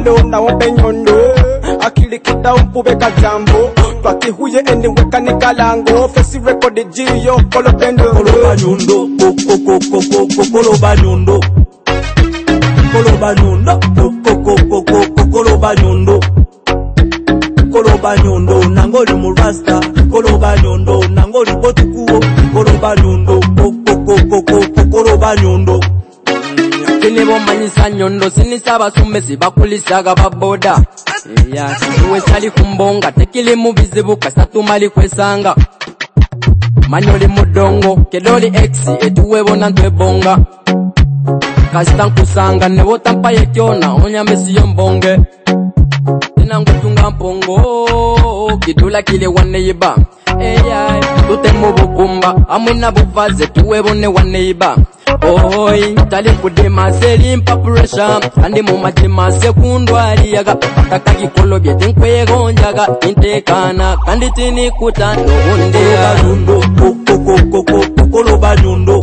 nyondo na ombe nyondo akili kita umpube kajambo twaki huye endi weka ni kalango fesi record jiyo koloba nyondo koloba nyondo koloba nyondo nangoli murasta koloba nyondo nangoli potukuo koloba nyondo koloba nyondo Kinebo manyisa nyondo sinisaba sumesi bakulisaga baboda uwe sali kumbonga tekili mubizibu kasatu mali kwesanga manyoli mudongo kedoli exi etuwebona ntwebonga kasita kusanga nebo tampa yekyona onyamesi yombonge Tunga mpongo kidula kile waneiba tute mubukumba amwina buvaze tuwebone waneiba oi tali kudema seli mpapuresha andi mumajima sekundwali yaga takagikolo byete nkwegonjaga intekana kandi tini kutano undea koloba nyondo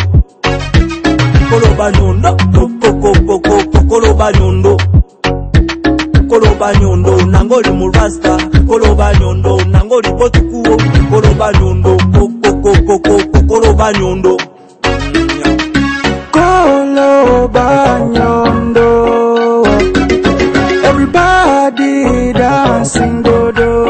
koloba nyondo nangoli murasta koloba nyondo nangoli potukuo koloba nyondo koloba nyondo everybody dancing dodo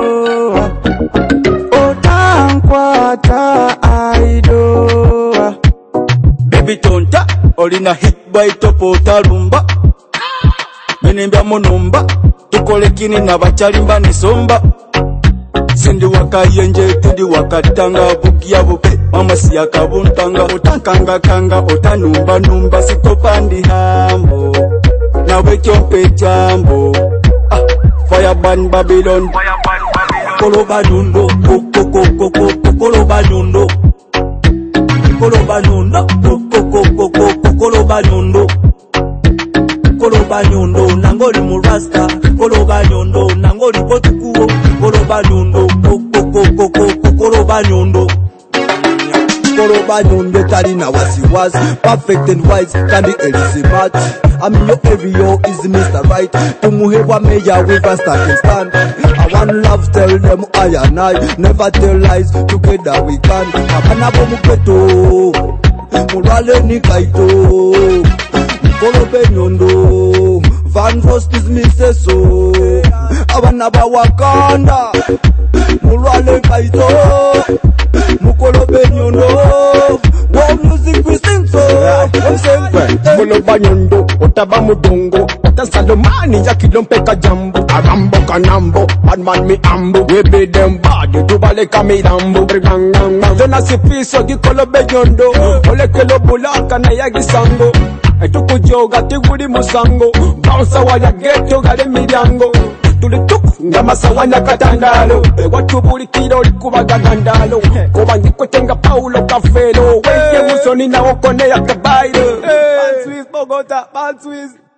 otankwata aido baby tonta olina hit by topo talumba Menembya munumba tukole kini na bachalimba nisomba Sindi wakayenje tudi wakatanga bukia bupe mama siya kabuntanga utankanga kanga utanumba numba sikopandi hambo na wekyo jambo Fireban Babylon koloba nyondo koloba nyondo koloba nyondo koloba nyondo koloba nyondo nangoli murasta koloba nyondo nangoli potukuo koloba nyondo koloba nyondo koloba nyondo talina wasiwasi perfect and wise kandi elisimati Amiyo everyo is Mr. Right tumuhewa meya with a starting stand I want love tell them I and I never tell lies together we can abana bomuketo murale ni kaito kolobe nyondo Van Vost is miseso abana bawakanda mulwale kaito mukolobe nyondo Wow music we sing so koloba nyondo otaba mudongo otasalomani ya kilompeka jambo arambo kanambo badman mi ambo we be them bad tubale kamirambo Jona sipiso gikolobe nyondo olekelo bulaka na yagisango Tukujoga tiguri musango Bounce waya ghetto gale miryango Tulituku ngamasa wanya katandalo Watubuli kiro likuba gagandalo Kuba nikutenga Paulo Kafelo Weye musoni na okone ya kabailo Bad Swiss Bogota, Bad Swiss